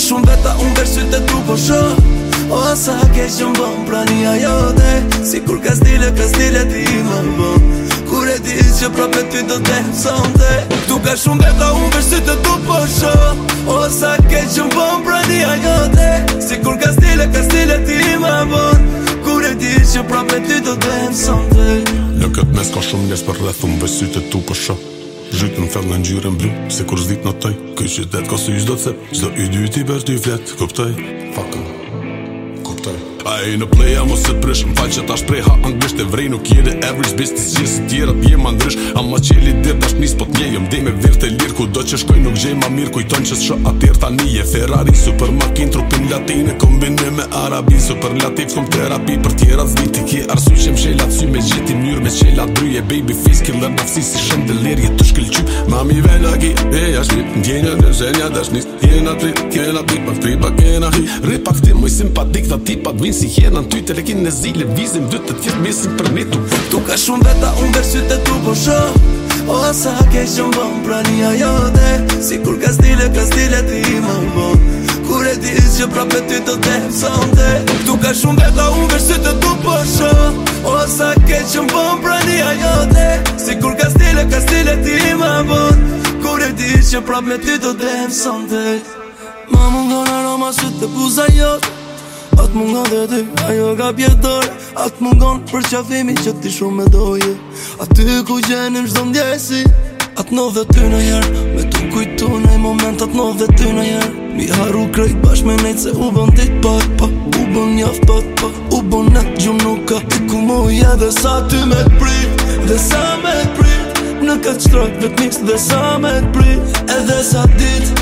shumë veta unë veç sytë e tu po shoh. O sa ke që më bëm prania jote, si kur ka stile ti më bëm. Kur e di që prap me ty do t'em sonte. Tu ka shumë veta unë veç sytë e tu po shoh. O sa ke që më bëm prania jote, si kur ka stile ti më bëm. Kur e di që prap me ty do t'em sonte. Në këtë mes ka shumë njes për rreth unë veç sytë e tu po shoh. Zhytën fell në ngjyrën blu, se kur zdit në toj. Ky qytet ka sy çdo cep, çdo y dyti vesh dy flet, kuptoj. Fucking kuptoj. Ai në pleja mos e prish, m'fal që ta shpreha anglisht e vrej nuk jede average business që si tjerat jema ndrysh. Ama qeli dir dash nis po t'njejëm dhe me virt e lir ku do që shkoj nuk gjej ma mirë kujton që s'sho atir tani e Ferrari super makin trupin latine kombinim me arabi superlativ kom terapi për tjerat zditi ki arsu që m'shelat sy me gjeti mnyrë me qelat dryje baby face killer nafsi si shendelerje të shkëlqy mami venagi e jashvit ndjenja në zhenja dashnis jena tri pak tri pak jena hi ripak ti moj simpatik ta tipat vin si jena në ty telekin në zile vizim dy të tjetë mesin për netu. Tu ka shumë veta unë veç sytë e tu po shoh. O sa ke që më bëm prania jote, si kur ka stile ti më bëm. Kur e di që prap me ty do t'em sonte. Tu ka shumë veta unë veç sytë e tu po shoh. O sa ke që më bëm prania jote, si kur ka stile ti më bëm. Kur e di që prap me ty do t'em sonte. Ma mungon aroma sytë e buza jote, atë mungon dhe ty, ajo ka pjetore. Atë mungon për qafimi që ti shumë me doje. Aty ku gjenim shdo ndjesi. Atë në dhe ty në herë, me tu kujtu në i moment. Atë në dhe ty në herë, mi haru krejt bash me nejt se u bën dit pa. U bën njaf pa, u bën net gjum nuk ka. Ti ku muj edhe sa ty me t'prit, dhe sa me t'prit. Në këtë shtrak vet mix dhe sa me t'prit. Edhe sa dit,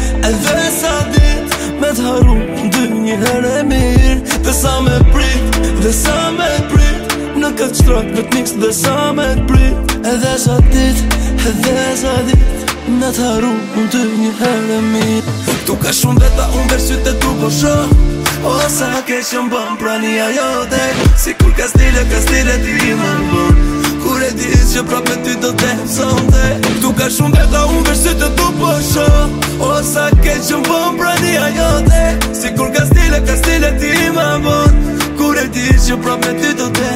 me t'haru dy një herë e mirë. Dhe sa me prit, në këtë shtrak vet mix dhe sa me t'prit. Edhe sa dit, me t'haru dy një herë e mirë. Tu ka shumë veta unë veç sytë e tu po shoh. O sa ke që më bëm prania jote, si kur ka stile ti më bëm. Kur e di që prap me ty do t'em sonte. Tu ka shumë veta unë veç sytë e tu po shoh. O sa ke që më bëm prania jote, si kur ka stile ti më bëm. Kur e di që prap me ty do t'em